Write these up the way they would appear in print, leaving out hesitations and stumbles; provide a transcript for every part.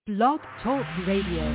Blog Talk Radio.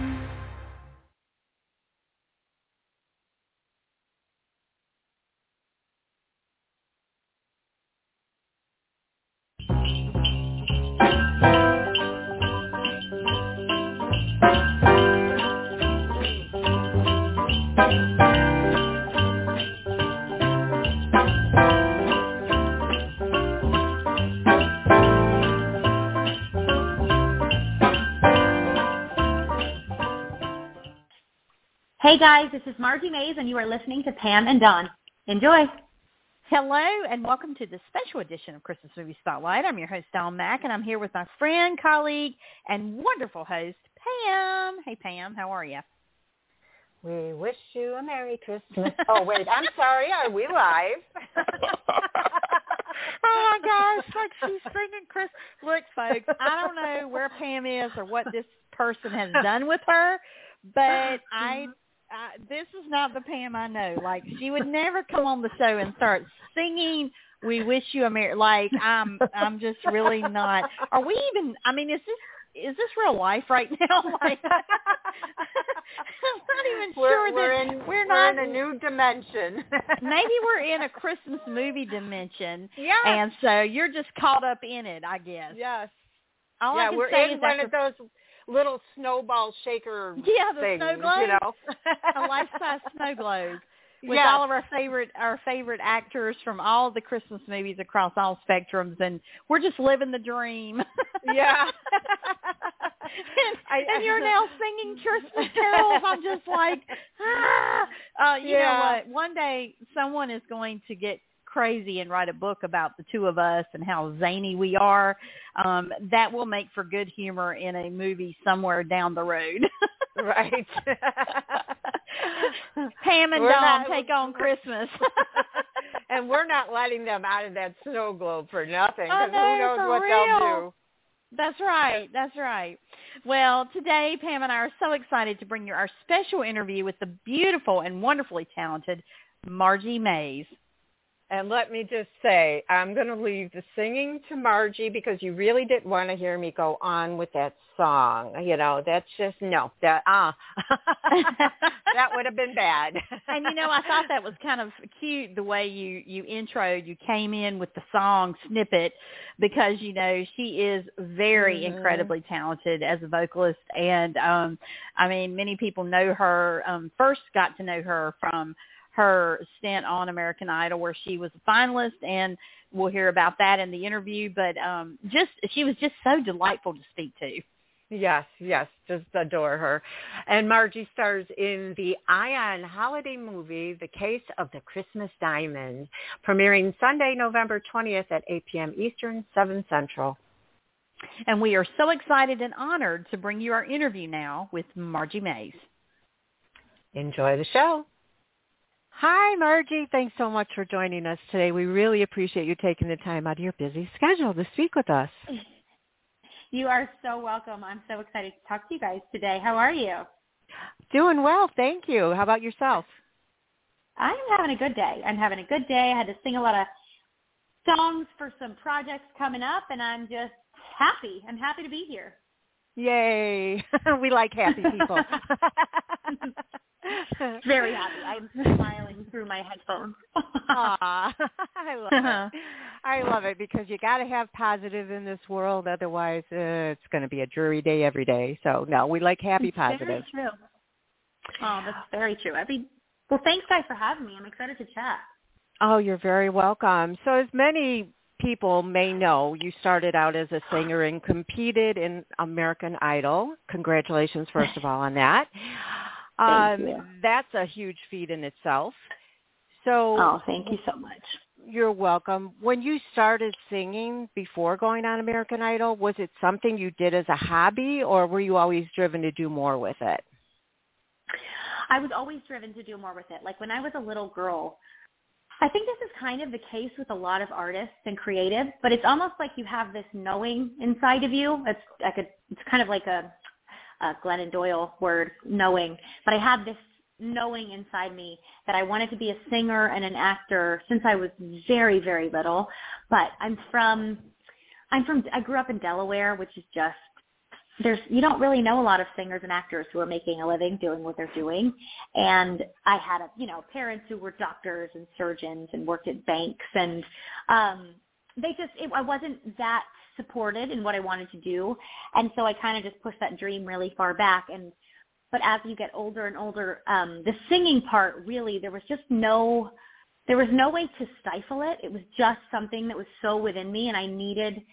Hey guys, this is Margie Mays, and you are listening to Pam and Dawn. Enjoy. Hello, and welcome to the special edition of Christmas Movie Spotlight. I'm your host, Dawn Mack, and I'm here with my friend, colleague, and wonderful host, Pam. Hey, Pam, how are you? We wish you a Merry Christmas. Oh, wait, I'm sorry. Are we live? Oh, my gosh, like she's singing Christmas. Look, folks, I don't know where Pam is or what this person has done with her, but this is not the Pam I know. Like, she would never come on the show and start singing "We Wish You a Merry." Like, I'm just really not. Are we even? I mean, is this real life right now? Like, I'm not even sure that we're not in a new dimension. Maybe we're in a Christmas movie dimension. Yeah. And so you're just caught up in it, I guess. Yes. All I can we're say in is one of those little snowball shaker the things, snow globes, you know. a life-size snow globe with yes. all of our favorite actors from all the Christmas movies across all spectrums, and we're just living the dream. Yeah. and you're now singing Christmas carols. I'm just like, you know what? One day someone is going to get crazy and write a book about the two of us and how zany we are. That will make for good humor in a movie somewhere down the road. Right. Pam and Dawn take on Christmas. And we're not letting them out of that snow globe for nothing, because who knows what they'll do. That's right. That's right. Well, today, Pam and I are so excited to bring you our special interview with the beautiful and wonderfully talented Margie Mays. And let me just say, I'm going to leave the singing to Margie, because you really didn't want to hear me go on with that song. You know, that's just, no, that would have been bad. And, you know, I thought that was kind of cute the way you introed. You came in with the song snippet because, you know, she is very incredibly talented as a vocalist. And, I mean, many people know her, first got to know her from her stint on American Idol, where she was a finalist, and we'll hear about that in the interview. But she was just so delightful to speak to. Yes, just adore her. And Margie stars in the Ion holiday movie, The Case of the Christmas Diamond, premiering Sunday, November 20th at 8 p.m. Eastern, 7 Central. And we are so excited and honored to bring you our interview now with Margie Mays. Enjoy the show. Hi, Margie. Thanks so much for joining us today. We really appreciate you taking the time out of your busy schedule to speak with us. You are so welcome. I'm so excited to talk to you guys today. How are you? Doing well, thank you. How about yourself? I'm having a good day. I had to sing a lot of songs for some projects coming up, and I'm just happy. I'm happy to be here. Yay. We like happy people. Very happy. I'm smiling through my headphones. Aw, I love it. I love it, because you got to have positive in this world. Otherwise, it's going to be a dreary day every day. So, no, we like happy positive. Very true. Oh, that's very true. Well, thanks, guys, for having me. I'm excited to chat. Oh, you're very welcome. So as many people may know, you started out as a singer and competed in American Idol. Congratulations, first of all, on that. Thank you. That's a huge feat in itself. So, thank you so much. You're welcome. When you started singing before going on American Idol, was it something you did as a hobby, or were you always driven to do more with it? I was always driven to do more with it. Like when I was a little girl, I think this is kind of the case with a lot of artists and creatives, but it's almost like you have this knowing inside of you. It's kind of like a Glennon Doyle word, knowing. But I had this knowing inside me that I wanted to be a singer and an actor since I was very, very little. But I grew up in Delaware, which is just you don't really know a lot of singers and actors who are making a living doing what they're doing. And I had parents who were doctors and surgeons and worked at banks, and I wasn't that supported in what I wanted to do. And so I kind of just pushed that dream really far back. But as you get older and older, the singing part, really, there was no way to stifle it. It was just something that was so within me, and I needed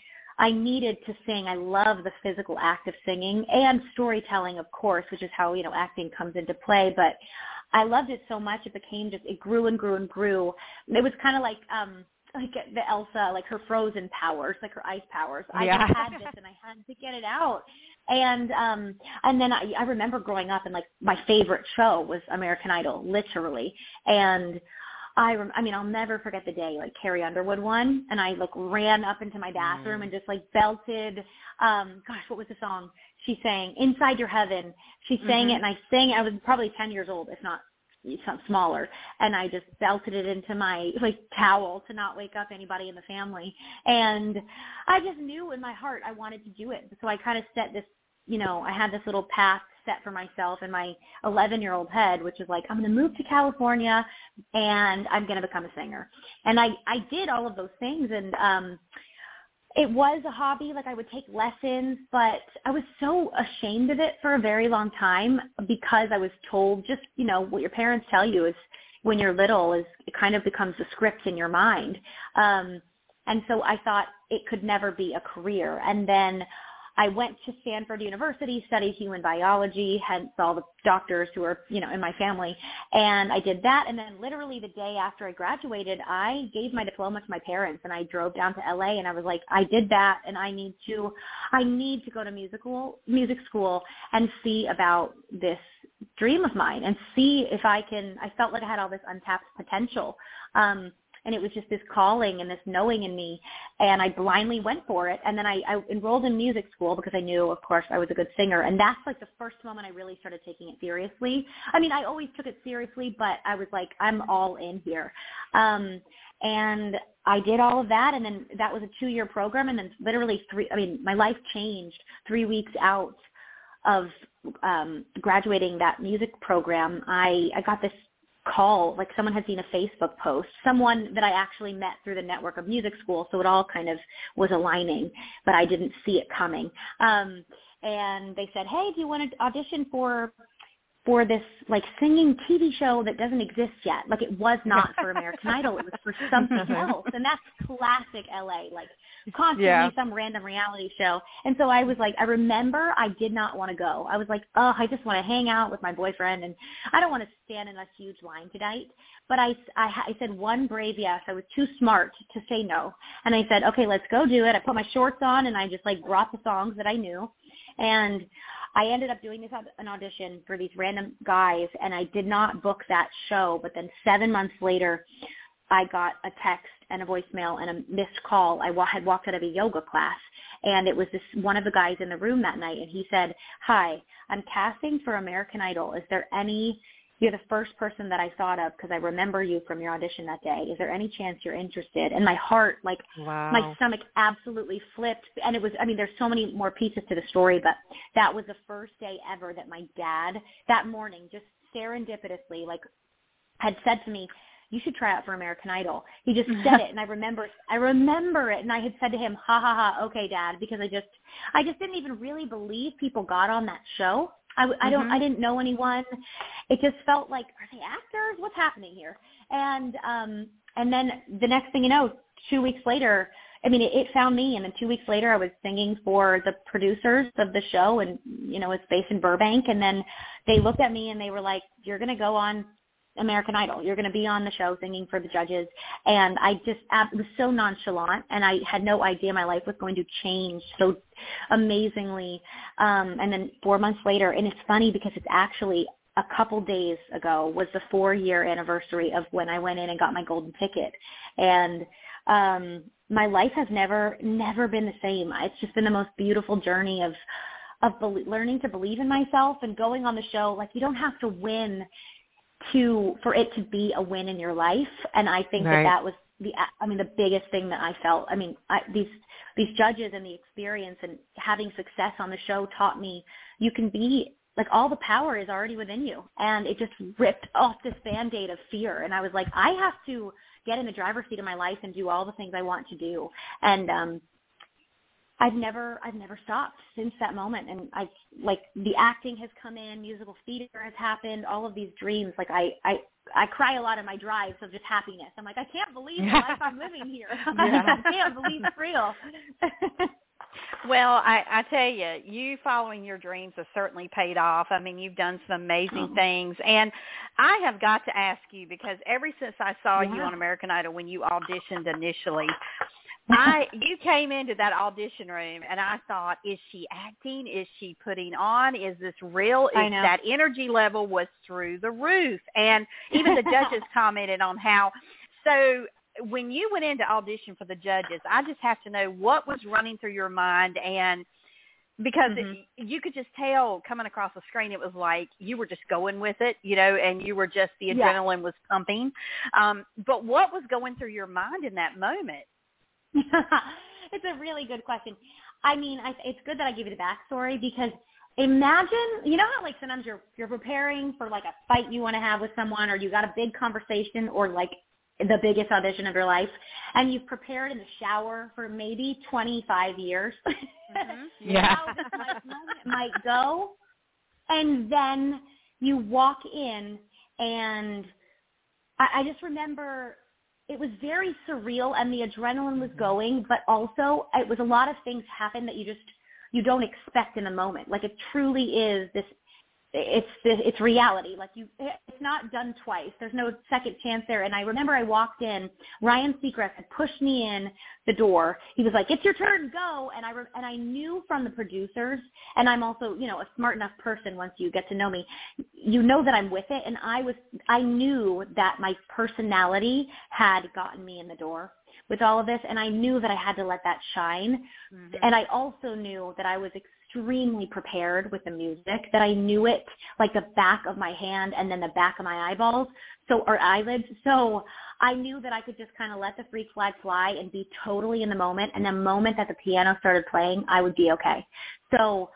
to sing. I love the physical act of singing and storytelling, of course, which is how, acting comes into play. But I loved it so much. It grew and grew and grew. It was kind of like the Elsa, like her frozen powers, like her ice powers. Yeah. I had this and I had to get it out. And then I remember growing up and like my favorite show was American Idol, literally. And I'll never forget the day like Carrie Underwood won, and I like ran up into my bathroom and just like belted, what was the song she sang? Inside Your Heaven. She sang it, and I sang it. I was probably 10 years old, if not smaller, and I just belted it into my like towel to not wake up anybody in the family. And I just knew in my heart I wanted to do it. So I kind of set this, I had this little path set for myself in my 11-year-old head, which is like, I'm going to move to California and I'm going to become a singer. And I did all of those things. And it was a hobby. Like I would take lessons, but I was so ashamed of it for a very long time because I was told just, what your parents tell you is when you're little is it kind of becomes a script in your mind. And so I thought it could never be a career. And then I went to Stanford University, studied human biology, hence all the doctors who are, in my family. And I did that. And then literally the day after I graduated, I gave my diploma to my parents and I drove down to LA and I was like, I did that and I need to go to music school and see about this dream of mine and see if I felt like I had all this untapped potential. And it was just this calling and this knowing in me, and I blindly went for it. And then I enrolled in music school because I knew, of course, I was a good singer. And that's like the first moment I really started taking it seriously. I mean, I always took it seriously, but I was like, I'm all in here. And I did all of that, and then that was a 2-year program. And then literally my life changed 3 weeks out of graduating that music program. I got this call, like someone had seen a Facebook post, someone that I actually met through the network of music school, so it all kind of was aligning, but I didn't see it coming. And they said, hey, do you want to audition for this like singing TV show that doesn't exist yet? Like it was not for American Idol, it was for something else. And that's classic LA, like constantly some random reality show. And so I was like, I remember I did not want to go. I was like, I just want to hang out with my boyfriend and I don't want to stand in a huge line tonight. But I said one brave yes. I was too smart to say no. And I said, okay, let's go do it. I put my shorts on and I just like brought the songs that I knew. And I ended up doing an audition for these random guys, and I did not book that show. But then 7 months later, I got a text and a voicemail and a missed call. I had walked out of a yoga class, and it was one of the guys in the room that night, and he said, hi, I'm casting for American Idol. You're the first person that I thought of because I remember you from your audition that day. Is there any chance you're interested? And my heart, my stomach absolutely flipped. And it was, there's so many more pieces to the story, but that was the first day ever that my dad, that morning, just serendipitously, had said to me, you should try out for American Idol. He just said it, and I remember it, and I had said to him, ha, ha, ha, okay, Dad, because I just didn't even really believe people got on that show. I didn't know anyone. It just felt like, are they actors? What's happening here? And then the next thing you know, 2 weeks later, it found me, and then 2 weeks later I was singing for the producers of the show, and, it's based in Burbank, and then they looked at me and they were like, you're going to go on American Idol. You're going to be on the show singing for the judges. And it was so nonchalant, and I had no idea my life was going to change so amazingly. And then 4 months later, and it's funny because it's actually a couple days ago was the 4-year anniversary of when I went in and got my golden ticket. And my life has never been the same. It's just been the most beautiful journey of learning to believe in myself and going on the show. Like, you don't have to win for it to be a win in your life. And I think that was the biggest thing that I felt. I mean, these judges and the experience and having success on the show taught me you can be, like, all the power is already within you. And it just ripped off this Band-Aid of fear. And I was like, I have to get in the driver's seat of my life and do all the things I want to do. And I've never stopped since that moment. And the acting has come in, musical theater has happened, all of these dreams. Like I cry a lot in my drives of just happiness. I'm like, I can't believe the life I'm living here. I can't believe it's real. Well, I tell you, you following your dreams has certainly paid off. I mean, you've done some amazing things. And I have got to ask you, because ever since I saw you on American Idol when you auditioned initially, you came into that audition room and I thought, is she acting? Is she putting on? Is this real? That energy level was through the roof. And even the judges commented on how. So when you went into audition for the judges, I just have to know what was running through your mind. And because you could just tell coming across the screen, it was like you were just going with it, and you were just, the adrenaline was pumping. But what was going through your mind in that moment? It's a really good question. I mean, it's good that I give you the backstory, because imagine, how like sometimes you're preparing for like a fight you want to have with someone, or you got a big conversation, or like the biggest audition of your life, and you've prepared in the shower for maybe 25 years. How this moment might go, and then you walk in, and I just remember it was very surreal, and the adrenaline was going, but also it was a lot of things happen that you don't expect in the moment. Like, it truly is this. It's reality. Like, it's not done twice. There's no second chance there. And I remember I walked in, Ryan Seacrest had pushed me in the door. He was like, "It's your turn, go." And I knew from the producers, and I'm also, a smart enough person once you get to know me, that I'm with it. And I knew that my personality had gotten me in the door with all of this, and I knew that I had to let that shine. And I also knew that I was extremely prepared with the music, that I knew it like the back of my hand and then the back of my eyelids. So I knew that I could just kind of let the freak flag fly and be totally in the moment. And the moment that the piano started playing, I would be okay. So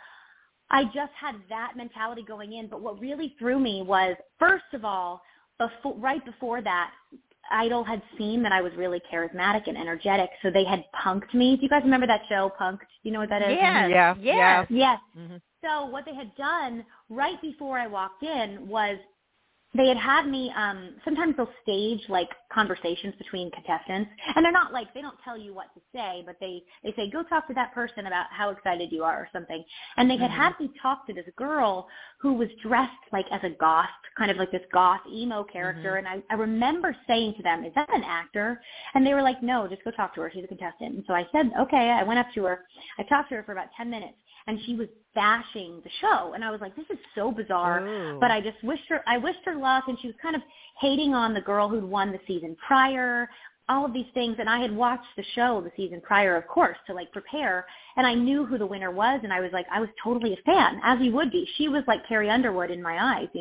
I just had that mentality going in. But what really threw me was, first of all, right before that, Idol had seen that I was really charismatic and energetic, so they had punked me. Do you guys remember that show, Punked? Do you know what that is? Yes. Mm-hmm. So what they had done right before I walked in was they had me, sometimes they'll stage like conversations between contestants, and they're not like, they don't tell you what to say, but they say, go talk to that person about how excited you are or something. And they had me talk to this girl who was dressed like as a goth, kind of like this goth emo character. And I remember saying to them, is that an actor? And they were like, no, just go talk to her. She's a contestant. And so I said, okay. I went up to her. I talked to her for about 10 minutes. And she was bashing the show. And I was like, this is so bizarre. Ooh. But I wished her luck. And she was kind of hating on the girl who'd won the season prior, all of these things. And I had watched the show the season prior, of course, to like prepare. And I knew who the winner was. And I was like, I was totally a fan, as you would be. She was like Carrie Underwood in my eyes,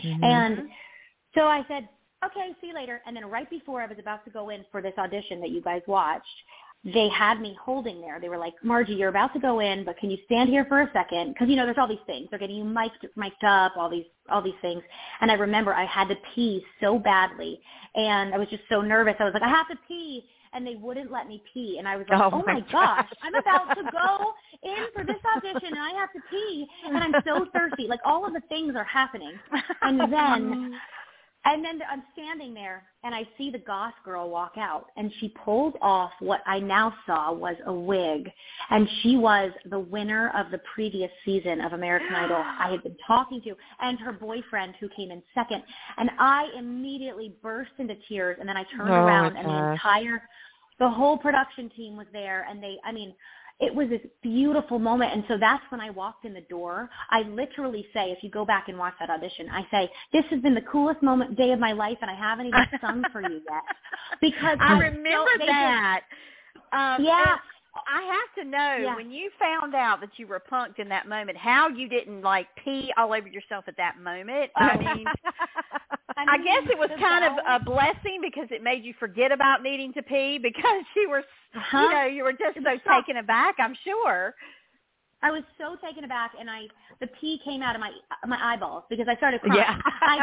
And so I said, okay, see you later. And then right before I was about to go in for this audition that you guys watched, they had me holding there. They were like, Margie, you're about to go in, but can you stand here for a second? Because, there's all these things. They're getting you mic'd up, all these things. And I remember I had to pee so badly, and I was just so nervous. I was like, I have to pee. And they wouldn't let me pee. And I was like, oh my gosh, I'm about to go in for this audition, and I have to pee. And I'm so thirsty. Like, all of the things are happening. And then I'm standing there, and I see the goth girl walk out, and she pulled off what I now saw was a wig, and she was the winner of the previous season of American Idol I had been talking to, and her boyfriend who came in second. And I immediately burst into tears, and then I turned around, and the whole production team was there, and it was this beautiful moment. And so that's when I walked in the door. I literally say, if you go back and watch that audition, I say, this has been the coolest day of my life, and I haven't even sung for you yet. Because I remember that. I have to know, when you found out that you were punked in that moment, how you didn't, like, pee all over yourself at that moment. I mean, I guess it was kind of a blessing because it made you forget about needing to pee because you were, you know, you were just so taken aback, I'm sure. I was so taken aback, and the pee came out of my eyeballs because I started crying. Yeah.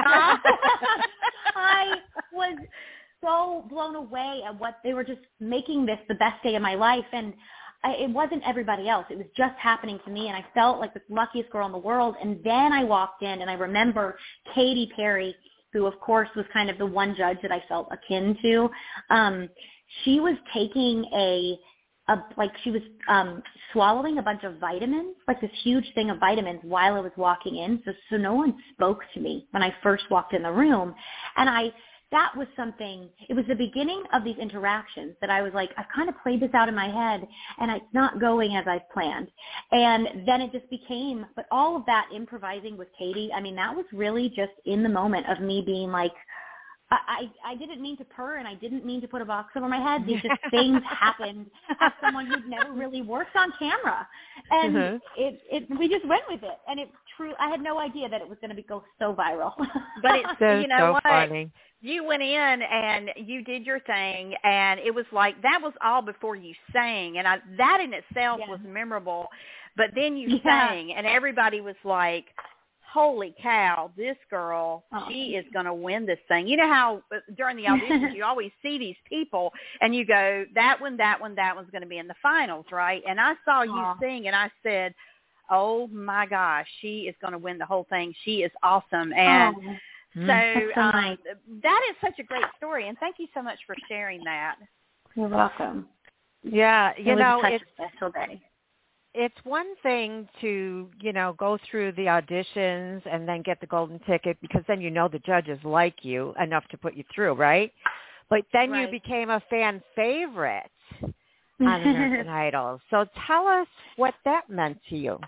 I was so blown away at what they were just making this the best day of my life, and it wasn't everybody else. It was just happening to me, and I felt like the luckiest girl in the world. And then I walked in, and I remember Katy Perry, who of course was kind of the one judge that I felt akin to. She was taking she was swallowing a bunch of vitamins, like this huge thing of vitamins while I was walking in. So no one spoke to me when I first walked in the room. And that was something, it was the beginning of these interactions that I was like, I've kind of played this out in my head and it's not going as I've planned. And then it just became, but all of that improvising with Katy, I mean, that was really just in the moment of me being like, I didn't mean to purr and I didn't mean to put a box over my head. These just things happened as someone who'd never really worked on camera. And we just went with it. And I had no idea that it was going to go so viral. But it's, you know so what? Funny. You went in and you did your thing, and it was like that was all before you sang. And that in itself was memorable. But then you sang, and everybody was like, holy cow, this girl, she is going to win this thing. You know how during the auditions you always see these people and you go, that one's going to be in the finals, right? And I saw you sing and I said, oh my gosh, she is going to win the whole thing. She is awesome. And so nice. That is such a great story. And thank you so much for sharing that. You're welcome. Yeah, it was such a special day. It's one thing to, you know, go through the auditions and then get the golden ticket because then you know the judges like you enough to put you through, right? But then you became a fan favorite on American Idol. So tell us what that meant to you.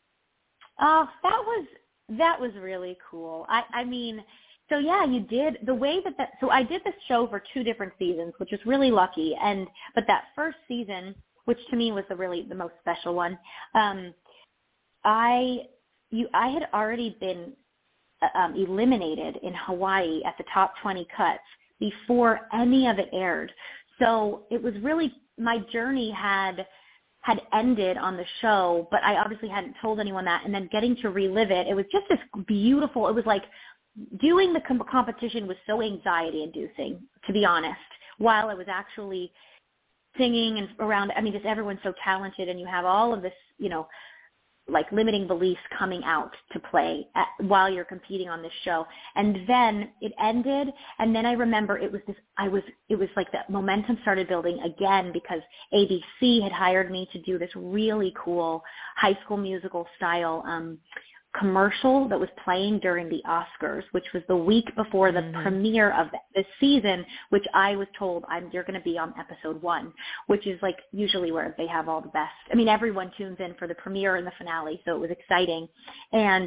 That was really cool. I mean, so yeah, you did the way that so I did this show for 2 different seasons, which was really lucky. But that first season, which to me was the most special one. I had already been eliminated in Hawaii at the top 20 cuts before any of it aired. So it was really, my journey had ended on the show, but I obviously hadn't told anyone that. And then getting to relive it, it was just this beautiful, it was like doing the competition was so anxiety inducing, to be honest, while I was actually singing and around, I mean, just everyone's so talented and you have all of this, you know, like limiting beliefs coming out to play while you're competing on this show. And then it ended. And then I remember it was like that momentum started building again because ABC had hired me to do this really cool High School Musical style commercial that was playing during the Oscars, which was the week before the premiere of this season, which I was told you're going to be on episode 1, which is like usually where they have all the best. I mean, everyone tunes in for the premiere and the finale, so it was exciting. And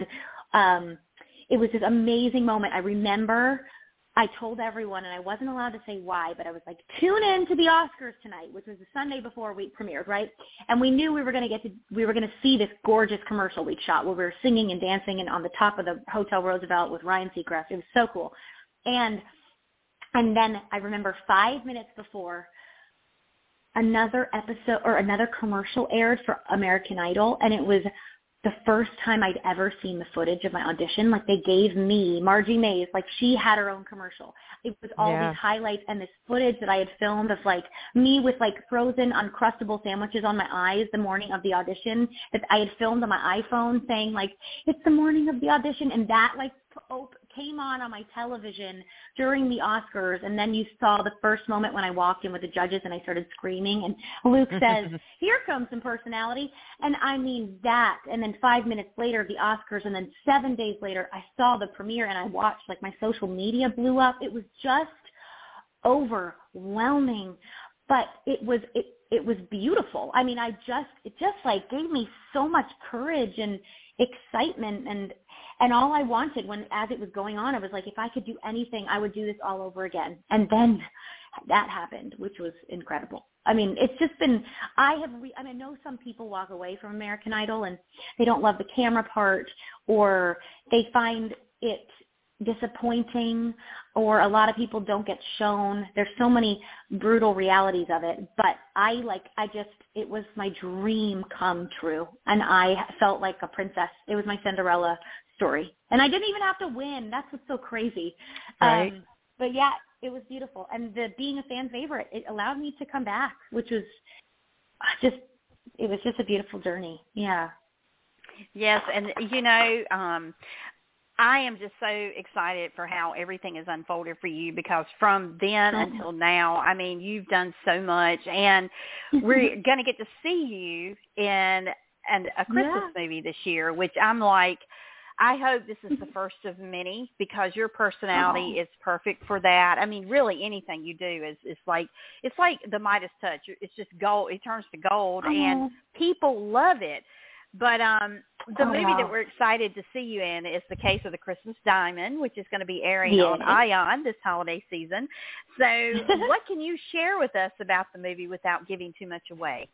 it was this amazing moment. I remember I told everyone, and I wasn't allowed to say why, but I was like, tune in to the Oscars tonight, which was the Sunday before we premiered, right? And we knew we were going to see this gorgeous commercial we'd shot where we were singing and dancing and on the top of the Hotel Roosevelt with Ryan Seacrest. It was so cool. And then I remember 5 minutes before another episode or another commercial aired for American Idol, and it was the first time I'd ever seen the footage of my audition. Like they gave me, Margie Mays, like she had her own commercial. It was all these highlights and this footage that I had filmed of like me with like frozen Uncrustable sandwiches on my eyes the morning of the audition that I had filmed on my iPhone saying like, it's the morning of the audition. And that like came on my television during the Oscars. And then you saw the first moment when I walked in with the judges and I started screaming and Luke says, here comes some personality. And I mean that. And then 5 minutes later, the Oscars. And then 7 days later, I saw the premiere and I watched, like my social media blew up. It was just overwhelming, but it was beautiful. I mean, it just like gave me so much courage and excitement and all I wanted as it was going on, I was like, if I could do anything, I would do this all over again. And then that happened, which was incredible. I mean, it's just been, I know some people walk away from American Idol and they don't love the camera part, or they find it disappointing, or a lot of people don't get shown. There's so many brutal realities of it, but it was my dream come true, and I felt like a princess. It was my Cinderella story, and I didn't even have to win. That's what's so crazy. Right. But yeah, it was beautiful, and being a fan favorite, it allowed me to come back, which was it was just a beautiful journey. Yeah. Yes, and I am just so excited for how everything has unfolded for you, because from then until now, I mean, you've done so much, and we're going to get to see you in a Christmas movie this year, which I'm like, I hope this is the first of many, because your personality is perfect for that. I mean, really anything you do is like, it's like the Midas touch. It's just gold. It turns to gold, and people love it. But the movie that we're excited to see you in is The Case of the Christmas Diamond, which is going to be airing on ION this holiday season. So what can you share with us about the movie without giving too much away?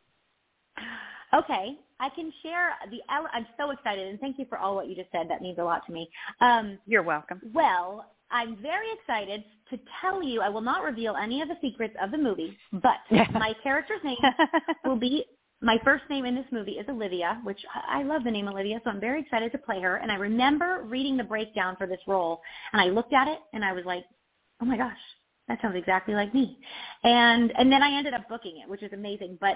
Okay, I can share I'm so excited, and thank you for all what you just said. That means a lot to me. You're welcome. Well, I'm very excited to tell you, I will not reveal any of the secrets of the movie, but my character's name will be, my first name in this movie is Olivia, which I love the name Olivia, so I'm very excited to play her. And I remember reading the breakdown for this role, and I looked at it, and I was like, oh my gosh, that sounds exactly like me. And then I ended up booking it, which is amazing. But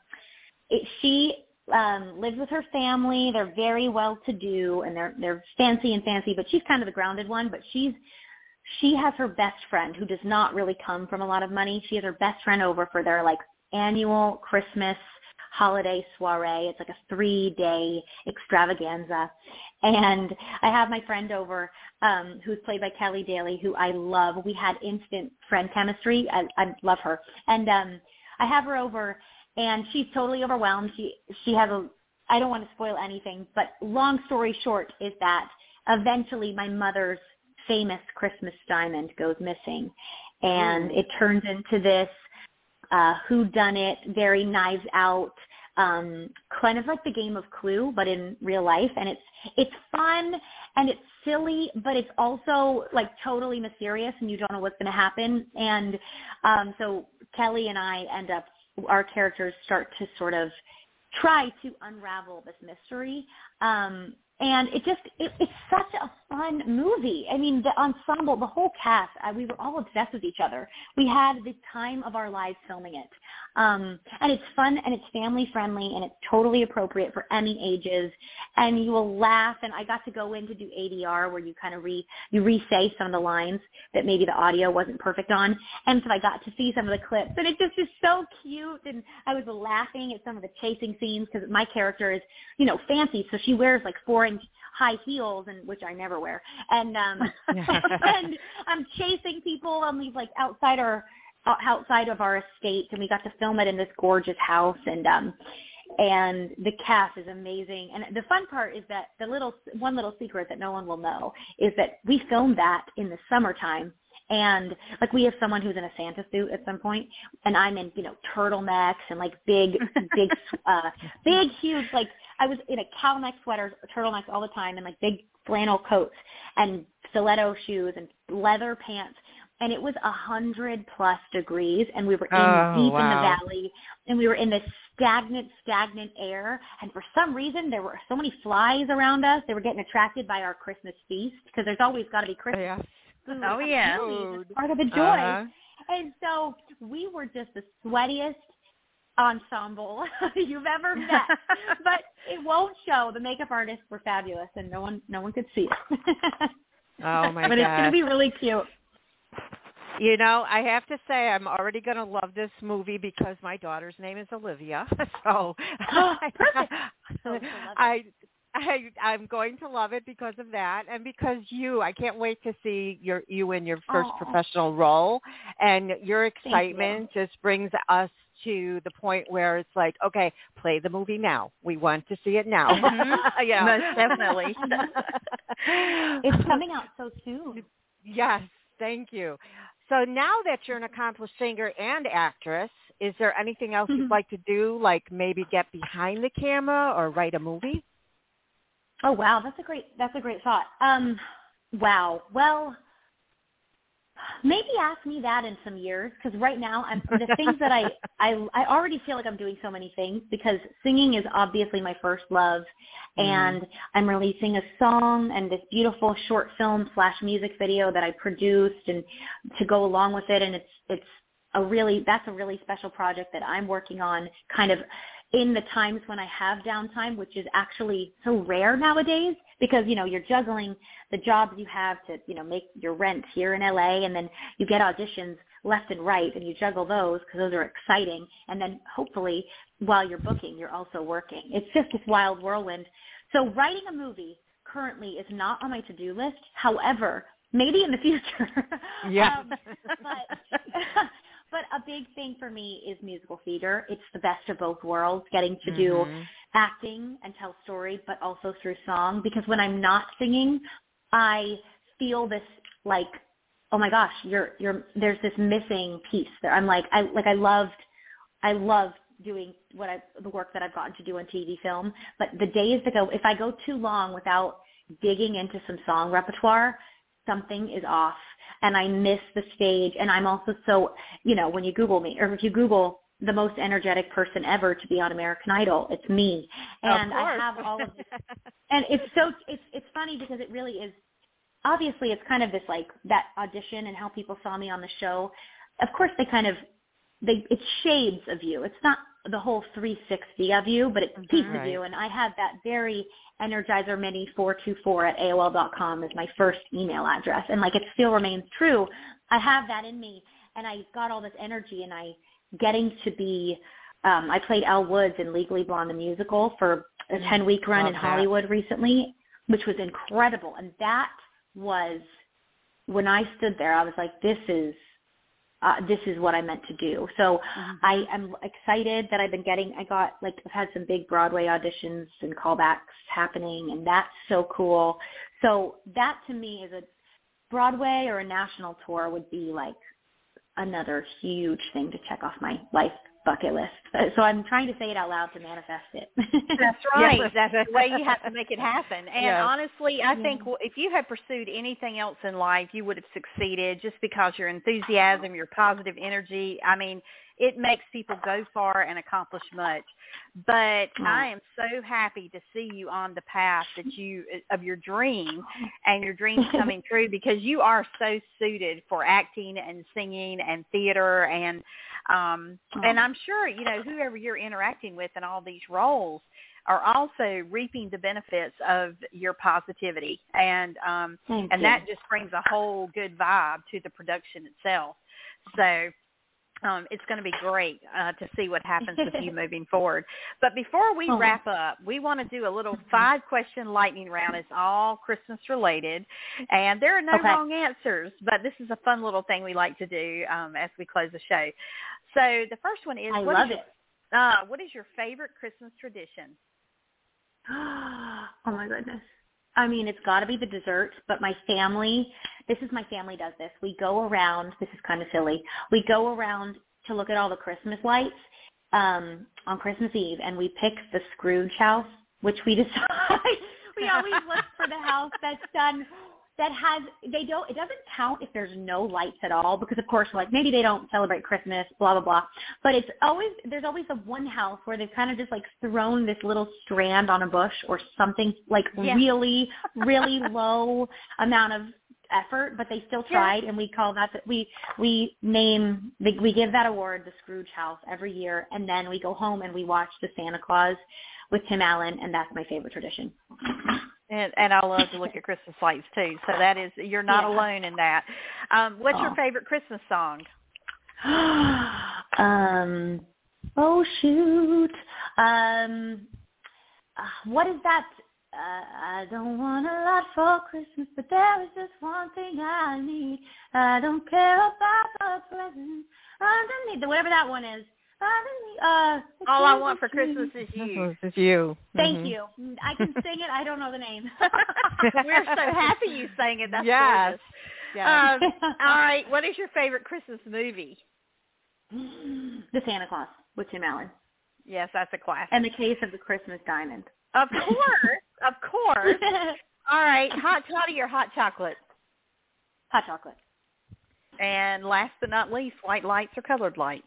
she lives with her family. They're very well-to-do, and they're fancy, but she's kind of the grounded one. But she has her best friend who does not really come from a lot of money. She has her best friend over for their annual Christmas holiday soiree. It's like a 3-day extravaganza. And I have my friend over who's played by Kelly Daly, who I love. We had instant friend chemistry. I love her. And I have her over, and she's totally overwhelmed. She has I don't want to spoil anything, but long story short is that eventually my mother's famous Christmas diamond goes missing. And it turns into this whodunit, very Knives Out, kind of like the game of Clue, but in real life. And it's fun and it's silly, but it's also totally mysterious, and you don't know what's going to happen. And so Kelly and I our characters start to sort of try to unravel this mystery. And it's such a fun movie. I mean, the ensemble, the whole cast, we were all obsessed with each other. We had the time of our lives filming it. And it's fun, and it's family friendly, and it's totally appropriate for any ages. And you will laugh. And I got to go in to do ADR, where you kind of re-say some of the lines that maybe the audio wasn't perfect on. And so I got to see some of the clips, and it just is so cute. And I was laughing at some of the chasing scenes, because my character is, fancy. So she wears 4-inch high heels, and which I never wear. And and I'm chasing people on these outside of our estate, and we got to film it in this gorgeous house. And the cast is amazing. And the fun part is that one little secret that no one will know is that we filmed that in the summertime. And we have someone who's in a Santa suit at some point, and I'm in, turtlenecks and big, huge, I was in a cow neck sweater, turtlenecks all the time, and big flannel coats and stiletto shoes and leather pants. And it was 100+ degrees, and we were deep in the valley, and we were in this stagnant air. And for some reason, there were so many flies around us. They were getting attracted by our Christmas feast, because there's always got to be Christmas. Yeah. Oh, yeah. It's part of the joy. And so we were just the sweatiest ensemble you've ever met. But it won't show. The makeup artists were fabulous, and no one could see it. Oh, my God. But it's going to be really cute. I have to say I'm already going to love this movie because my daughter's name is Olivia. So perfect. I'm going to love it because of that, and because I can't wait to see you in your first professional role, and your excitement just brings us to the point where it's okay, play the movie now. We want to see it now. Yeah, most definitely. It's coming out so soon. Yes, thank you. So now that you're an accomplished singer and actress, is there anything else you'd like to do, like maybe get behind the camera or write a movie? Oh wow, that's a great thought. Wow. Well, maybe ask me that in some years, because right now the things that I already feel like I'm doing so many things, because singing is obviously my first love, and I'm releasing a song and this beautiful short film / music video that I produced and to go along with it, and that's a really special project that I'm working on kind of in the times when I have downtime, which is actually so rare nowadays, because, you're juggling the jobs you have to, make your rent here in LA, and then you get auditions left and right, and you juggle those because those are exciting. And then hopefully while you're booking, you're also working. It's just this wild whirlwind. So writing a movie currently is not on my to-do list. However, maybe in the future. Yeah. But a big thing for me is musical theater. It's the best of both worlds, getting to do acting and tell stories, but also through song. Because when I'm not singing, I feel this like, oh my gosh, there's this missing piece there. I'm like, I loved doing the work that I've gotten to do on TV, film. But the days that go, if I go too long without digging into some song repertoire, something is off, and I miss the stage. And I'm also so, when you Google me, or if you Google the most energetic person ever to be on American Idol, it's me. And I have all of this. And it's funny because it really is, obviously it's kind of this like that audition and how people saw me on the show. Of course it's shades of you. It's not the whole 360 of you, but it's piece of you. And I had that very Energizer Mini 424 at AOL.com as my first email address. And like, it still remains true. I have that in me, and I got all this energy, and getting to be, I played Elle Woods in Legally Blonde the musical for a 10-week run in Hollywood recently, which was incredible. And that was, when I stood there, I was like, this is what I meant to do. So I am excited that I've had some big Broadway auditions and callbacks happening, and that's so cool. So that to me is a Broadway or a national tour would be like another huge thing to check off my life bucket list. So I'm trying to say it out loud to manifest it. That's right. That's the way you have to make it happen. And honestly, I think if you had pursued anything else in life, you would have succeeded, just because your enthusiasm, your positive energy. I mean, it makes people go far and accomplish much. But I am so happy to see you on the path of your dream, and your dreams coming true, because you are so suited for acting and singing and theater, and I'm sure, whoever you're interacting with in all these roles are also reaping the benefits of your positivity. And that just brings a whole good vibe to the production itself. So it's going to be great to see what happens with you moving forward. But before we wrap up, we want to do a little 5-question lightning round. It's all Christmas related, and there are no wrong answers, but this is a fun little thing we like to do as we close the show. So the first one is, what is your favorite Christmas tradition? Oh my goodness. I mean, it's got to be the dessert, but my family does this. We go around, this is kind of silly, we go around to look at all the Christmas lights on Christmas Eve, and we pick the Scrooge house, which we decide. We always look for the house that's done, it doesn't count if there's no lights at all, because of course, like, maybe they don't celebrate Christmas, blah, blah, blah. But there's always the one house where they've kind of just like thrown this little strand on a bush or something, like really, really low amount of effort, but they still tried, and we call that, we give that award the Scrooge house every year, and then we go home and we watch the Santa Claus with Tim Allen, and that's my favorite tradition. And I love to look at Christmas lights too. So that is, you're not alone in that. What's your favorite Christmas song? Oh shoot. What is that? I don't want a lot for Christmas, but there is just one thing I need. I don't care about the presents underneath, whatever that one is. All I want for Christmas is you. Thank you. I can sing it. I don't know the name. We're so happy you sang it. That's gorgeous. Yes. All right. What is your favorite Christmas movie? The Santa Claus with Tim Allen. Yes, that's a classic. And The Case of the Christmas Diamond. Of course. Of course. All right. Hot toddy or hot chocolate? Hot chocolate. And last but not least, white lights or colored lights?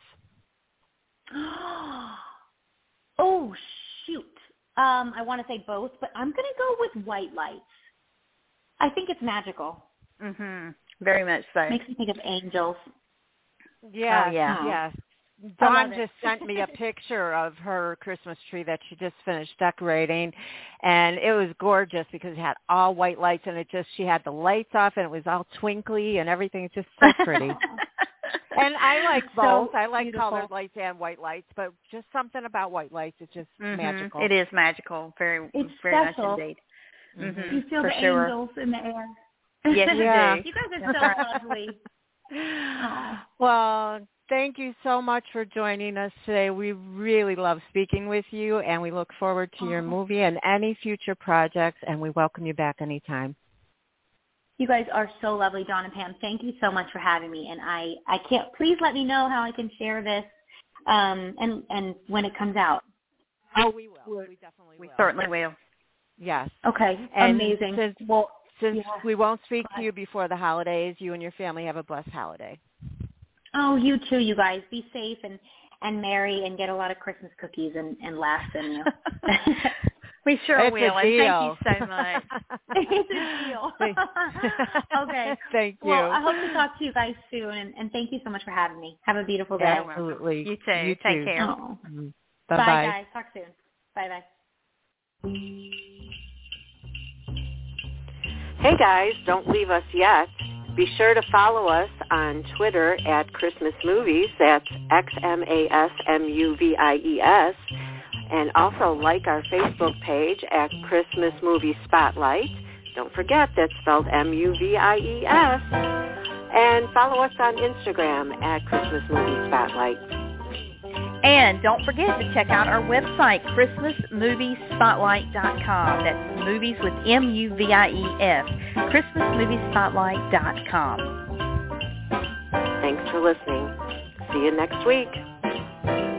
Oh, shoot. I want to say both, but I'm going to go with white lights. I think it's magical. Mhm. Very much so. Makes me think of angels. Yeah, Oh, yeah. Yes. I Dawn love just it. sent me a picture of her Christmas tree that she just finished decorating, and it was gorgeous because it had all white lights, and she had the lights off, and it was all twinkly and everything. It's just so pretty. And I like both. I like beautiful. colored lights and white lights, but just something about white lights. It's just magical. It is magical. Very, It's very special. much indeed. Mhm. You feel For the sure. angels in the air. Yes, you Yeah. do. You guys are so lovely. Aw. Well, thank you so much for joining us today. We really love speaking with you, and we look forward to your movie and any future projects, and we welcome you back anytime. You guys are so lovely, Dawn and Pam. Thank you so much for having me. And I can't, please let me know how I can share this and when it comes out. Oh, we will. We definitely will. We certainly will. Yes. Okay, And amazing. Since Yeah. we won't speak to you before the holidays, you and your family have a blessed holiday. Oh, you too, you guys. Be safe and merry and get a lot of Christmas cookies and laughs in you. We sure It's will. a And deal. thank you so much. It's a deal. Okay. Thank you. Well, I hope to talk to you guys soon, and thank you so much for having me. Have a beautiful day. Absolutely. You too. Take care. Oh. Bye-bye. Bye, guys. Talk soon. Bye-bye. Hey guys, don't leave us yet. Be sure to follow us on Twitter at Christmas Movies. That's XMASMUVIES. And also like our Facebook page at Christmas Movie Spotlight. Don't forget that's spelled MUVIES. And follow us on Instagram at Christmas Movie Spotlight. And don't forget to check out our website, ChristmasMoviespotlight.com. That's movies with MUVIES. ChristmasMoviespotlight.com. Thanks for listening. See you next week.